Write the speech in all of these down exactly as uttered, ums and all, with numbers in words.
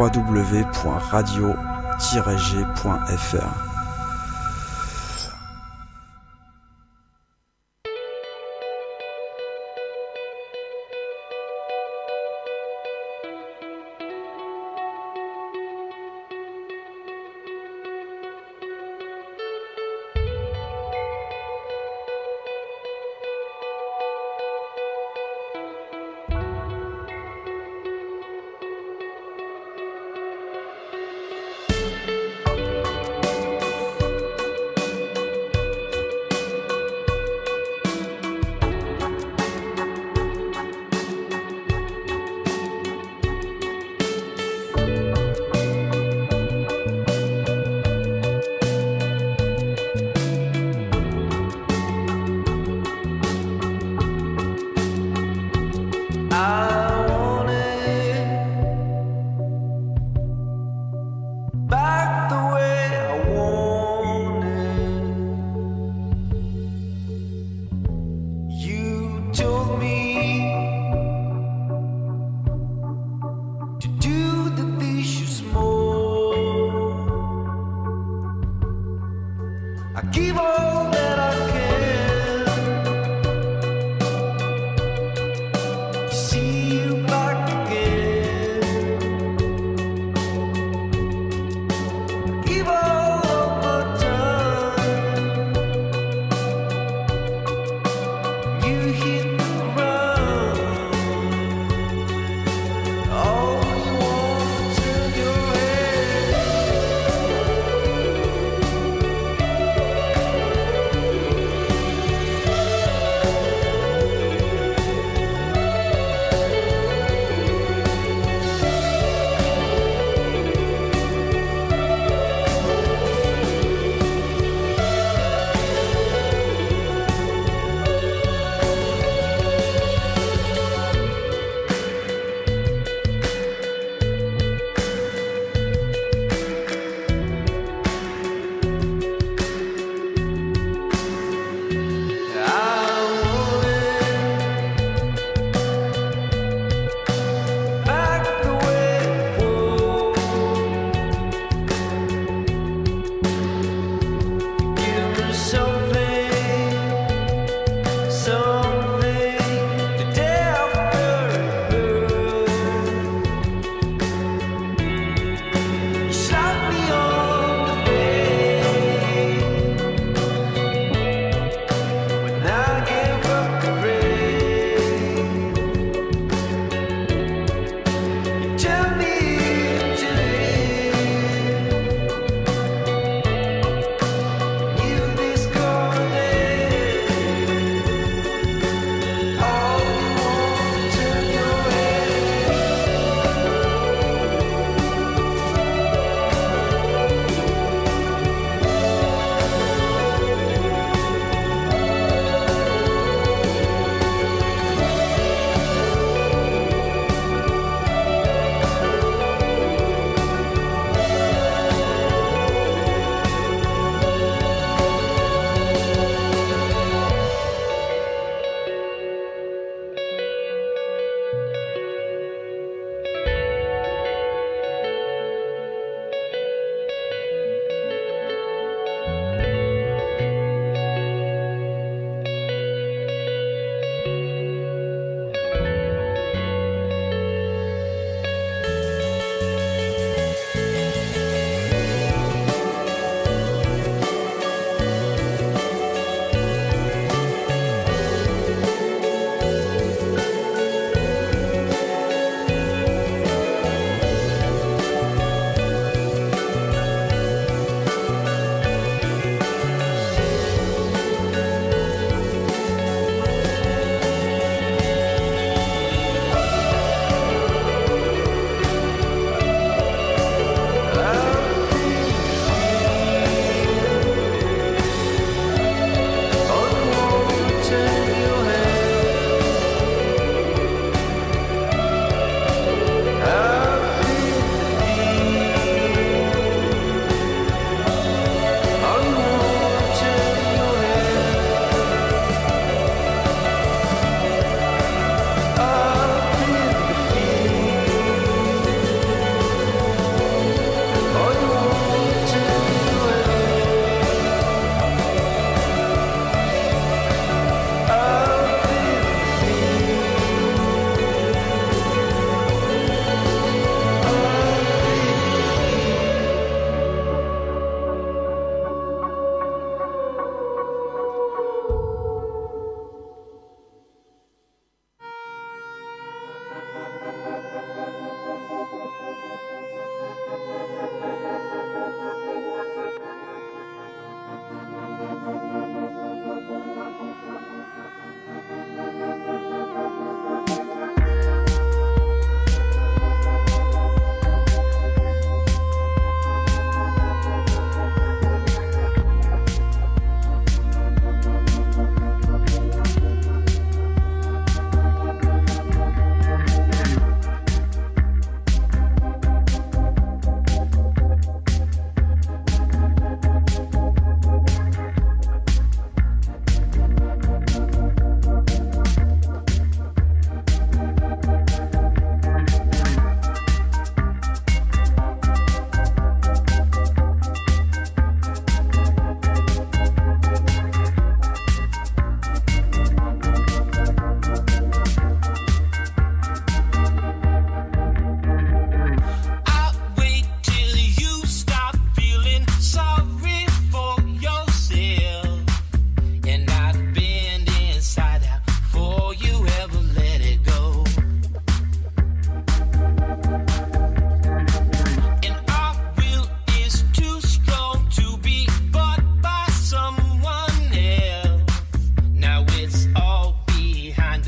w w w point radio tiret g point f r.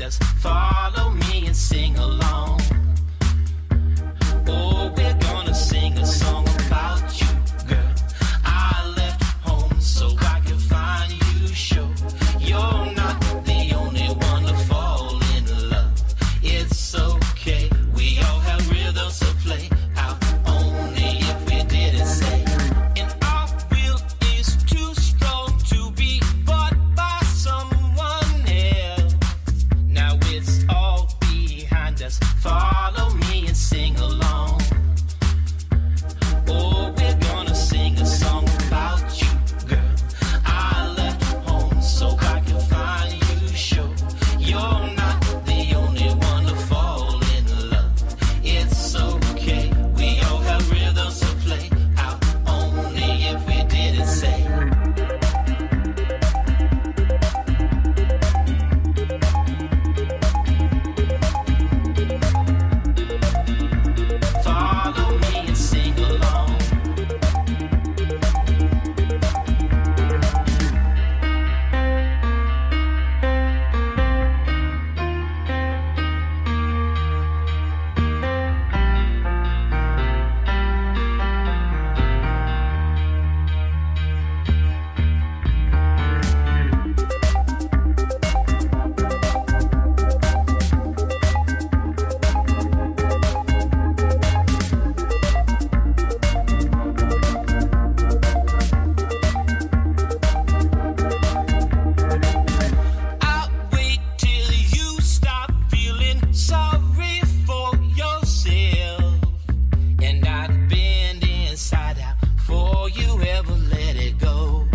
us. Follow me and sing along. Oh, we're gonna sing a song about you, girl. I left home so I can find you, sure. You're not the only one to fall in love. It's okay, we all have rhythms to play out, only if we didn't say. And our will is too strong to be bought by someone else. Now it's all behind us. Follow me and sing along. Oh, we're gonna sing a song about you, girl. I left home so I can find you, sure. You're not the only one to fall in love. It's okay, we all have rhythms to play out, only if we didn't say. Follow me and sing along. I'll wait till you stop feeling sorry for yourself. And I'd bend inside out before you ever let it go.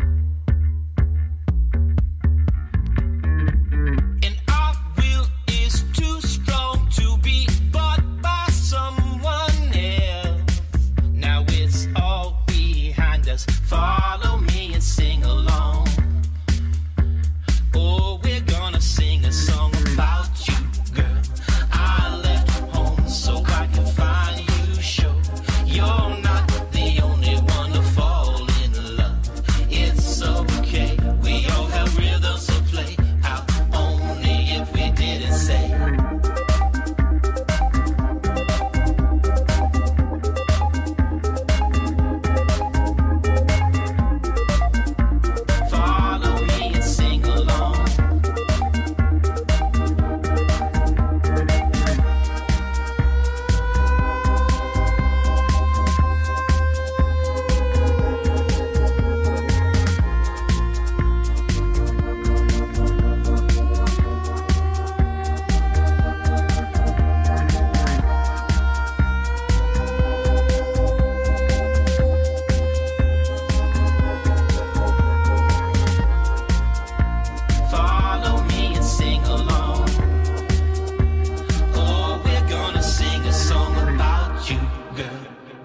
And our will is too strong to be bought by someone else. Now it's all behind us. Follow me and sing along. Oh, we're gonna sing a song about you, girl. I left home so I can find you, sure. You're not the only one to fall in love. It's okay, we all have rhythms to play out, only if we didn't say. Follow me and sing along. Follow me and sing along. Oh, we're gonna sing a song about you, girl.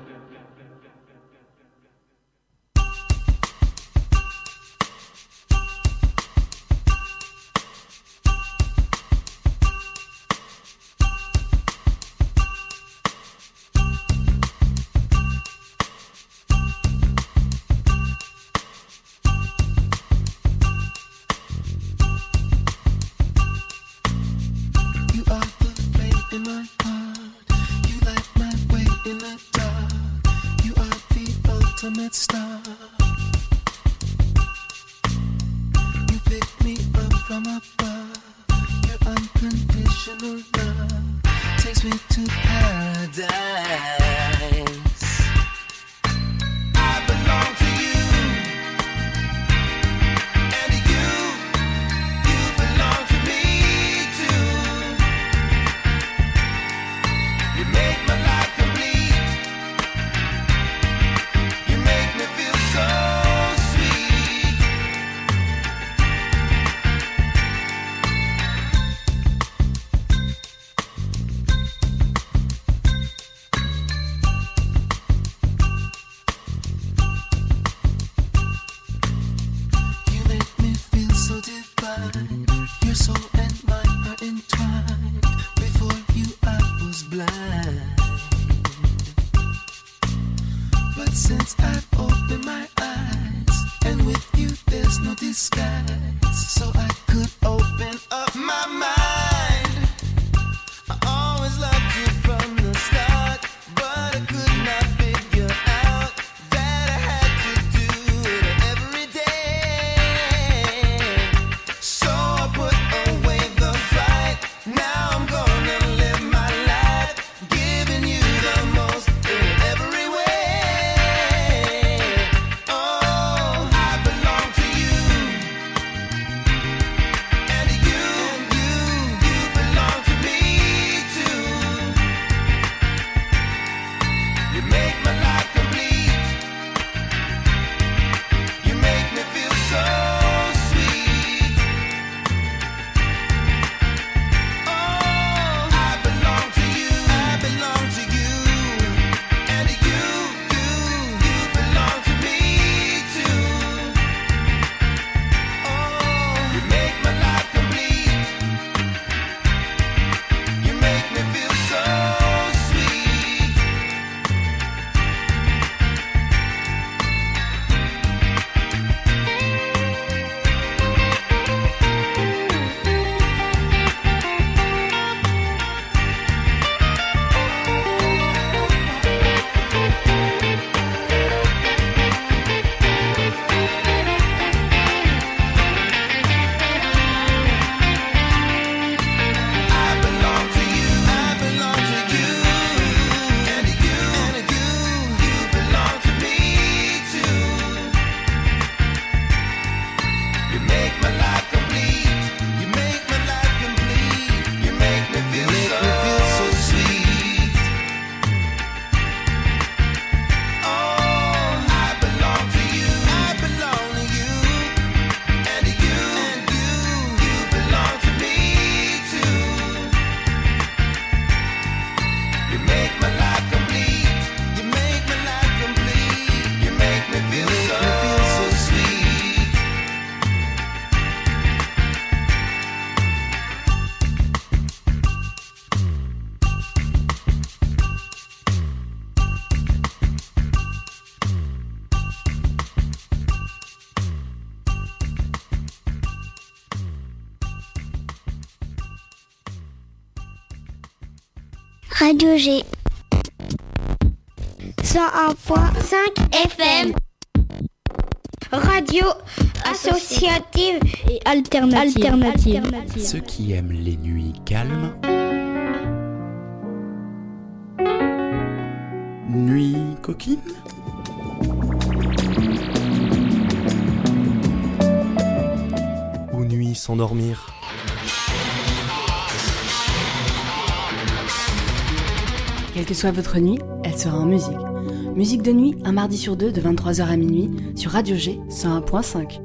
You are the flame in my heart. You light my way in the dark. You are the ultimate star. You pick me up from above. Your unconditional love takes me to paradise. I belong to you, and you, you belong to me too. You make my life complete. You make me feel so sweet. disguise, so I could open up my mind. Radio G. cent un point cinq F M. Radio associative et alternative. alternative. alternative. Ceux qui aiment les nuits calmes. Nuit coquine. Ou nuit sans dormir. Quelle que soit votre nuit, elle sera en musique. Musique de nuit, un mardi sur deux de vingt-trois heures à minuit sur Radio G cent un point cinq.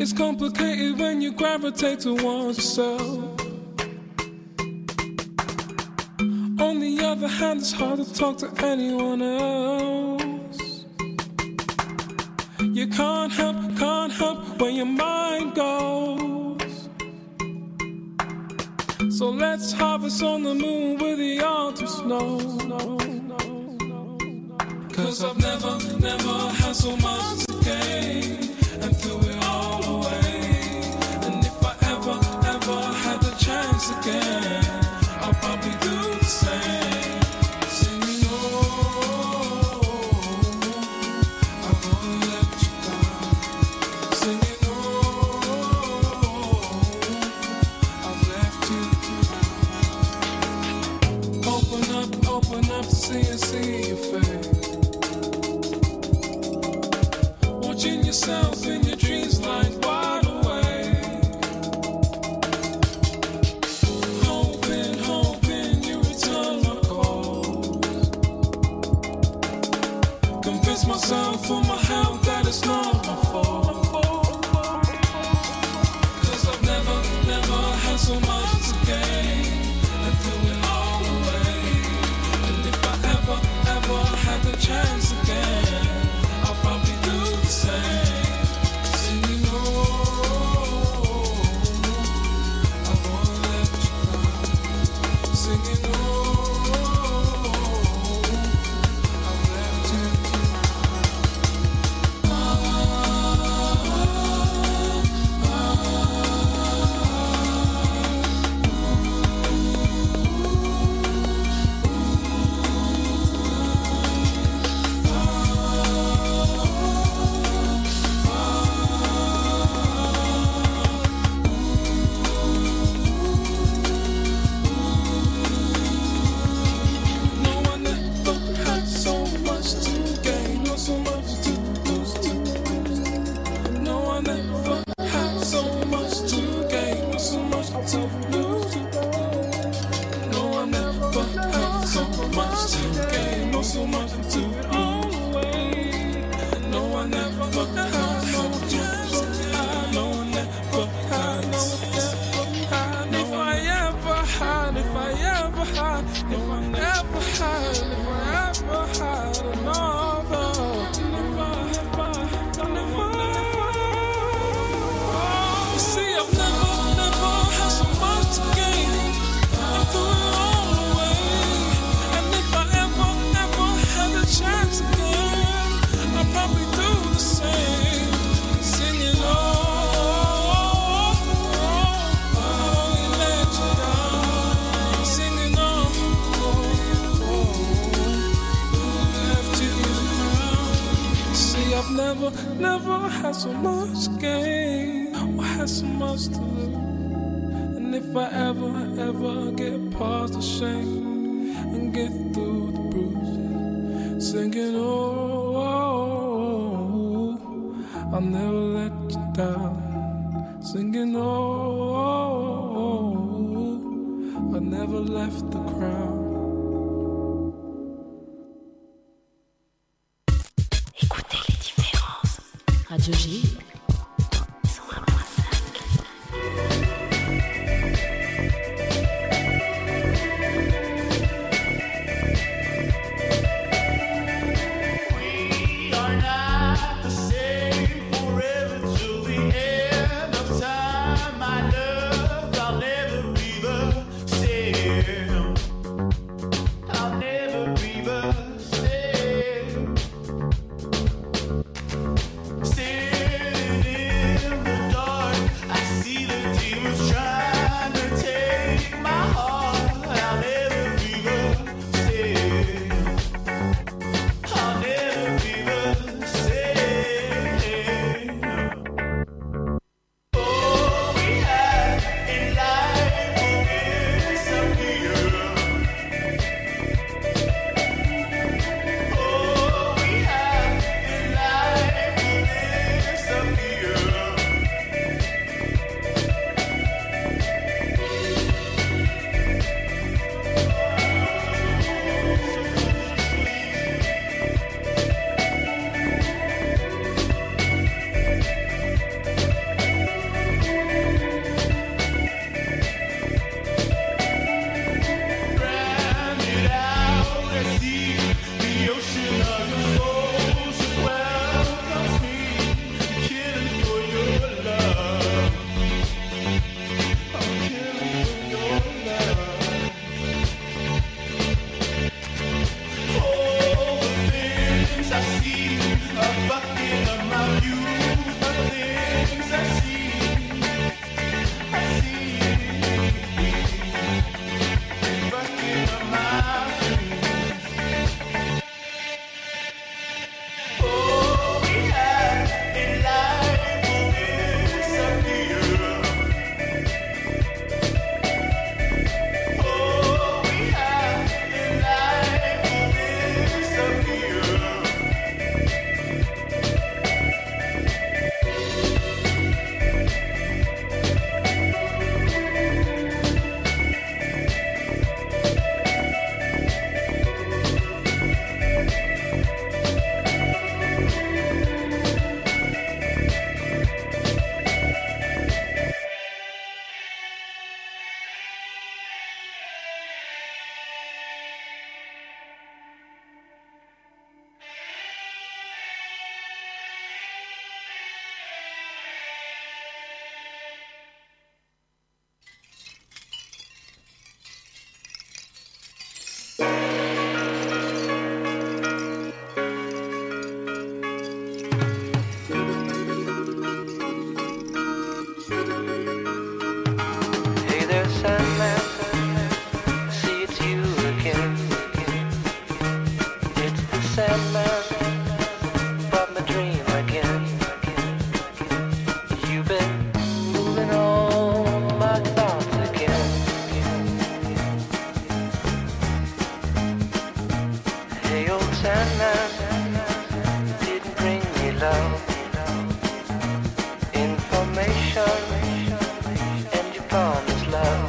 It's complicated when you gravitate towards yourself. On the other hand, it's hard to talk to anyone else. You can't help, can't help where your mind goes. So let's harvest on the moon with the autumn snow. Cause I've never, never had so much to gain and threw it all away. And if I ever, ever had the chance again, I'll probably do the same. Singing, oh, I won't let you down. Singing, oh, I've left you. Open up, open up to see and see your face. Watching yourself in your dreams like wide awake. Hoping, hoping you return my calls. Convince myself for my health that it's not my fault. Cause I've never, never had so much to gain and threw it all away. And if I ever, ever had the chance again, I'll probably do the same. Singing, oh, I won't let you down. Singing, oh, I've left you ah, ah, Never, never had so much to gain or had so much to lose. And if I ever, ever get past the shame and get through the bruises, singing, oh, oh, oh, I'll never let you down. Singing, oh, oh, oh, I never left the crowd. Radio G. Still again. It's the Sandman from the dream again. You've been moving all my thoughts again. Hey, old Sandman didn't bring me love, information, and you promised love.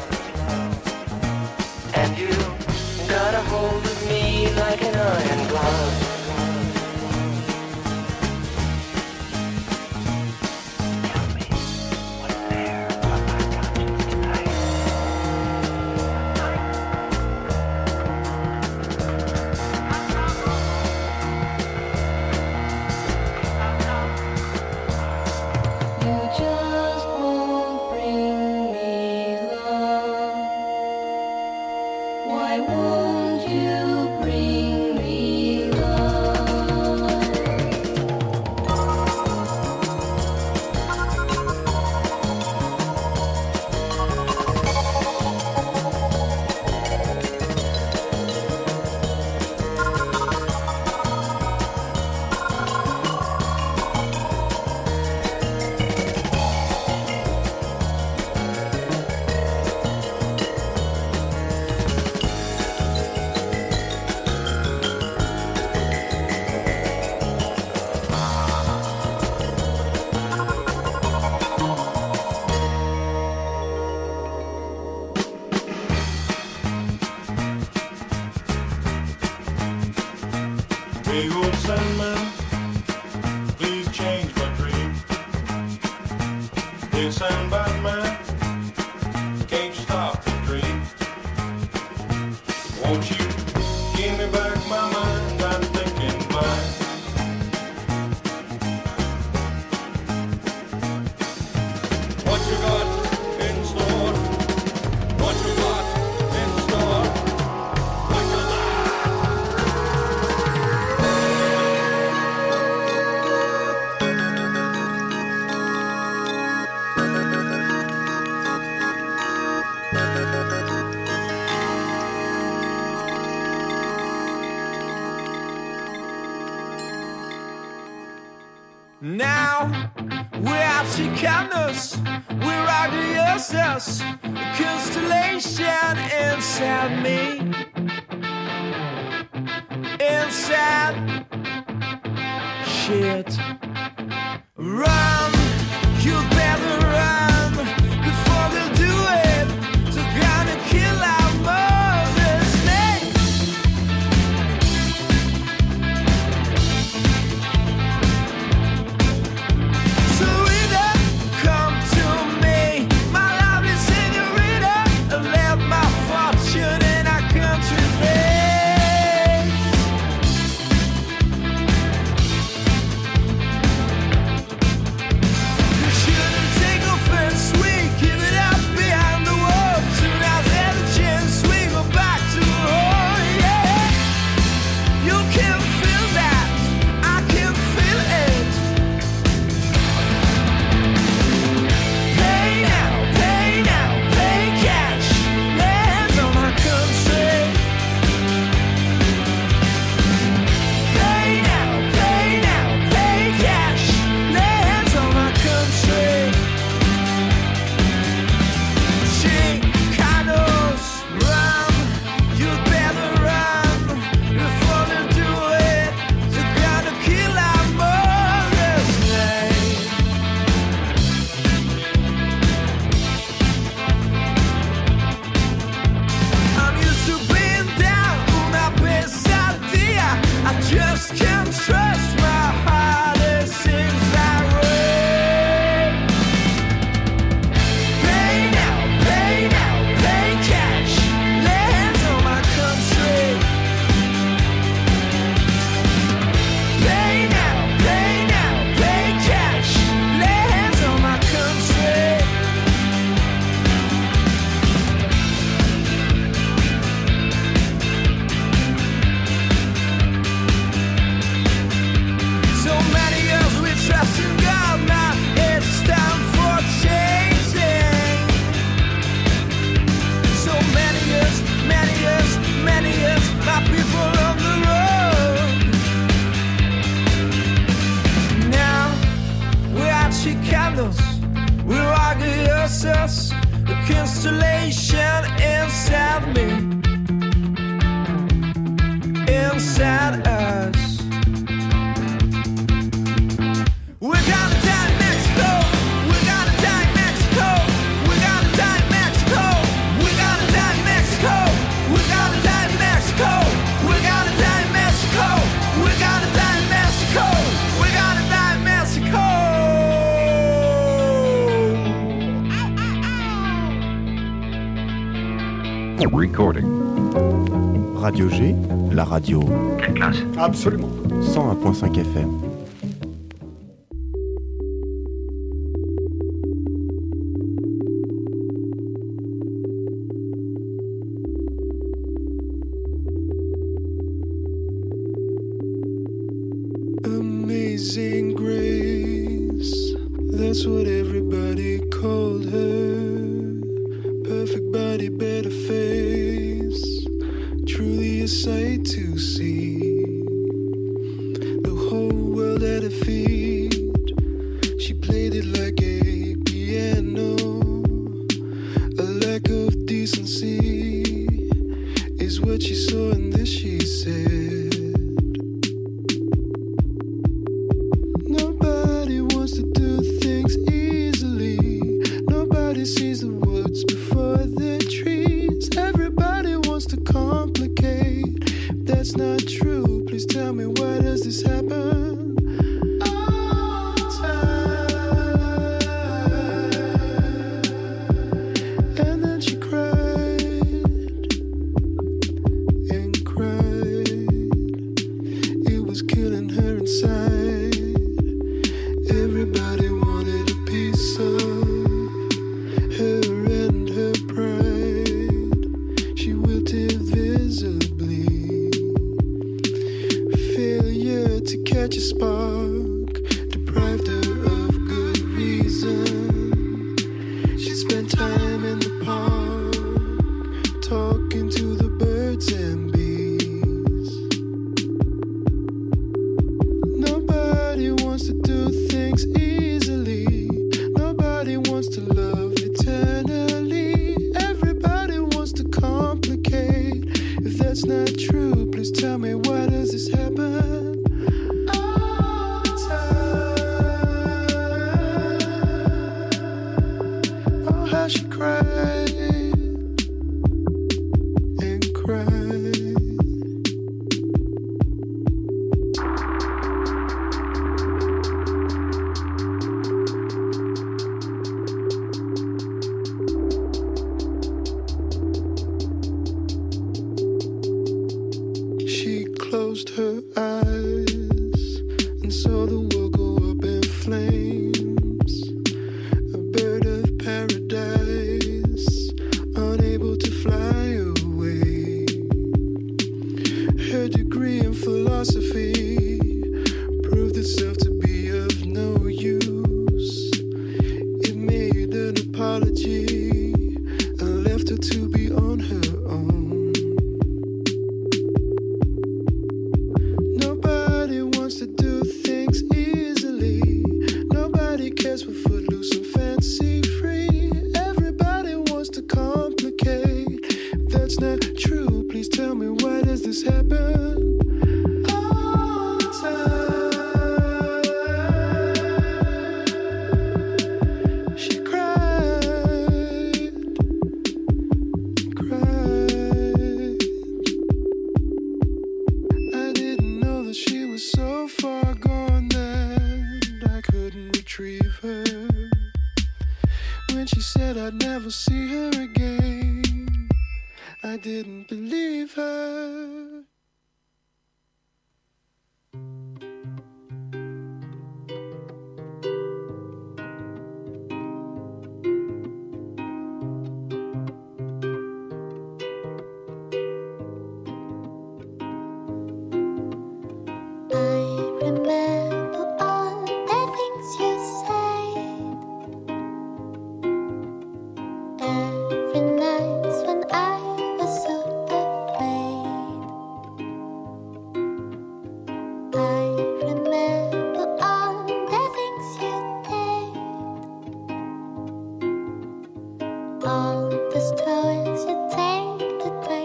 And you got a hold of me like an iron glove. Tell me what's there on my conscience tonight. You just won't bring me love. Why won't you bring me love? Big old Sandman, please change my dream. Big Sandman man, can't stop the dream. Won't you give me back my mind? I'm thinking mine. What you got in store? What you got in store? What you got? Now we're out Chicanos, we're Agliosas, a constellation inside me, inside shit. Run, you better run before they do it. They're gonna kill our mother's name. So Rita, come to me, my lovely señorita, and let my fortune in our country face. recording. Radio G, la radio. Quelle classe? Absolument. cent un virgule cinq F M. Amazing grace, that's what everybody called her. Perfect body, better face, truly a sight to see. The whole world at her feet, she played it like a piano. A lack of decency is what she saw in this, she said.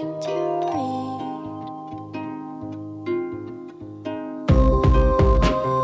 Ooh.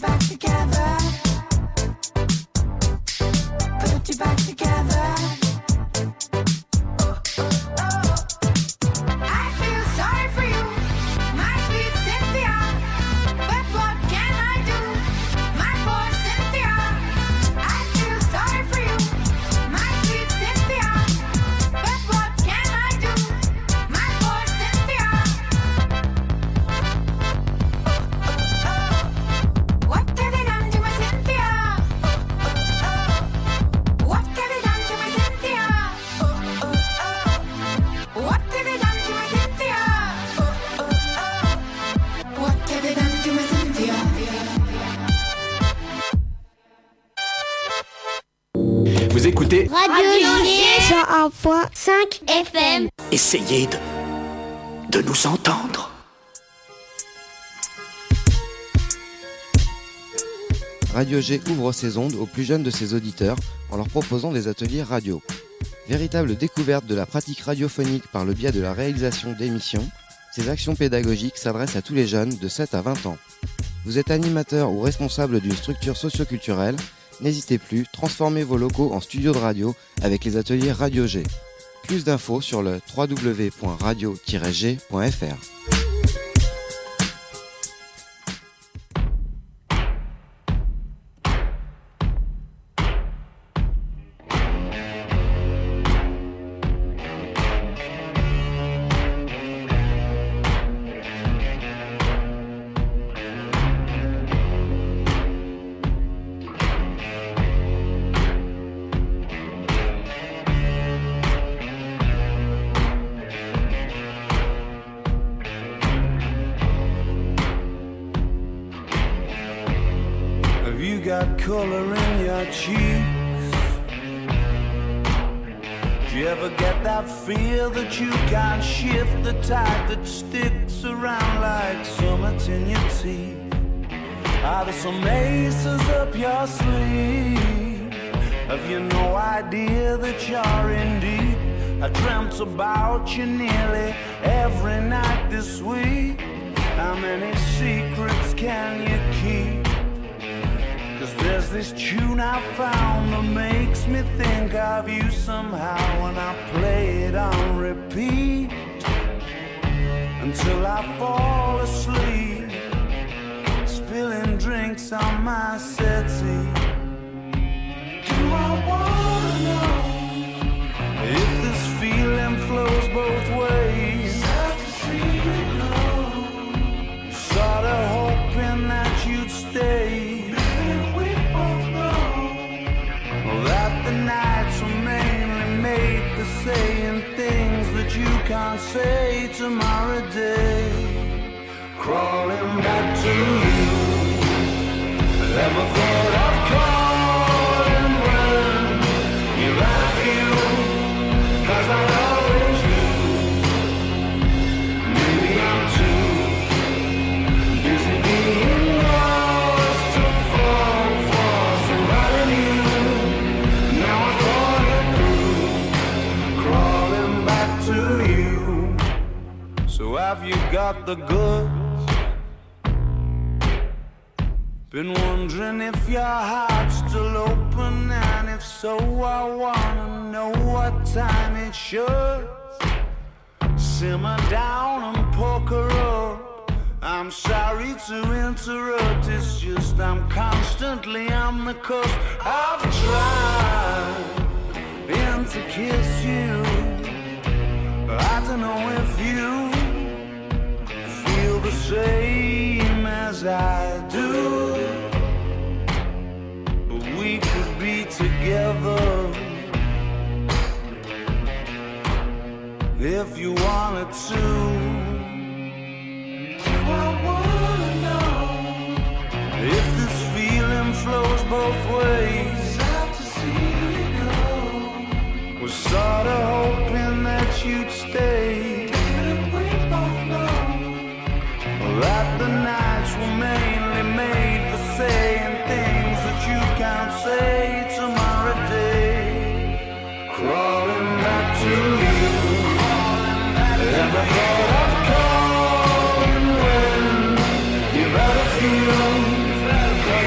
back together. Put you back together. Oh, oh, oh. I feel sorry for you, my sweet Cynthia. But what can I do, my poor Cynthia? I feel sorry for you, my sweet Cynthia. But what can I do, my poor Cynthia? What have they done to my Cynthia? What have they done to my Cynthia? What have they done to my Cynthia? What have they done to my Cynthia? Vous écoutez Radio G cent un point cinq F M. Essayez de, de nous entendre. Radio G ouvre ses ondes aux plus jeunes de ses auditeurs en leur proposant des ateliers radio. Véritable découverte de la pratique radiophonique par le biais de la réalisation d'émissions, ces actions pédagogiques s'adressent à tous les jeunes de sept à vingt ans. Vous êtes animateur ou responsable d'une structure socio-culturelle, n'hésitez plus, transformez vos locaux en studio de radio avec les ateliers Radio G. Plus d'infos sur le w w w point radio tiret g point f r. Have you got color in your cheeks? Do you ever get that feel that you can't shift, the tide that sticks around like summits in your teeth? Are there some aces up your sleeve? Have you no idea that you're in deep? I dreamt about you nearly every night this week. How many secrets can you keep? Cause there's this tune I found that makes me think of you somehow, when I play it on repeat until I fall asleep, spilling drinks on my settee. Do I wanna know if this feeling flows both ways? Sad to see you go. Sorta hoping that you'd stay. That the nights were mainly made for saying things that you can't say tomorrow day. Crawling back to you. Never thought of calling when you're at you, 'cause I always do. Maybe I'm too busy being lost to fall for somebody new. So have you got the goods? Been wondering if your heart's still open, and if so, I wanna know what time it should. Simmer down and poker up. I'm sorry to interrupt, it's just I'm constantly on the cusp. I've tried been to kiss you. I don't know if you feel the same as I do, but we could be together if you wanted to. Do I wanna know if this feeling flows both ways? Sad to see you go. Was sorta hoping that you'd stay. Didn't we both know that the nights were mainly made for saying things that you can't say tomorrow day? Crawling back to you. Never thought of calling when you've had a few.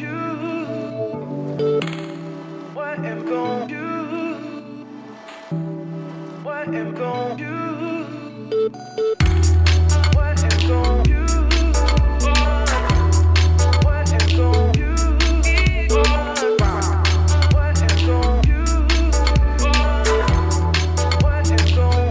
do? What am gon' do? What am gon' do? What am gon' do? What am gon' do? What am gon' do? What am gon'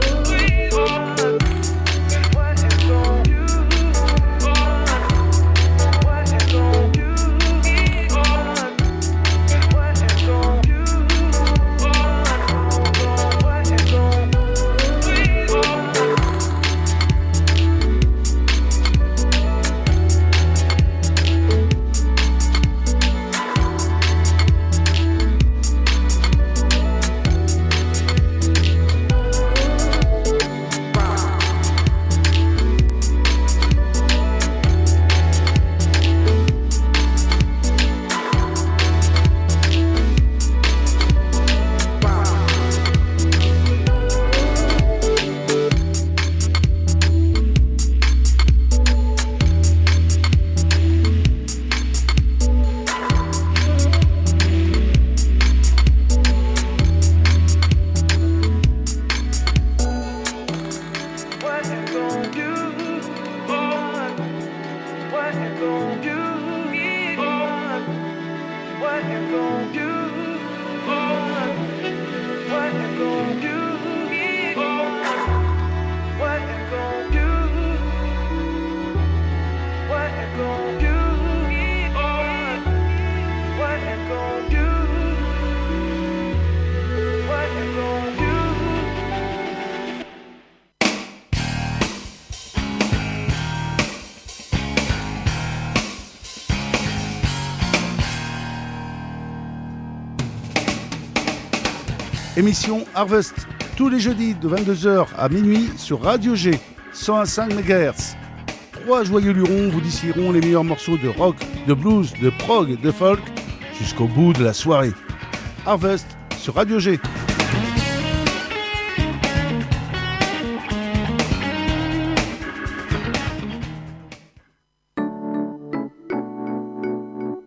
Émission Harvest, tous les jeudis de vingt-deux heures à minuit sur Radio G, cent un virgule cinq mégahertz. Trois joyeux lurons vous distillерont les meilleurs morceaux de rock, de blues, de prog, de folk, jusqu'au bout de la soirée. Harvest sur Radio G.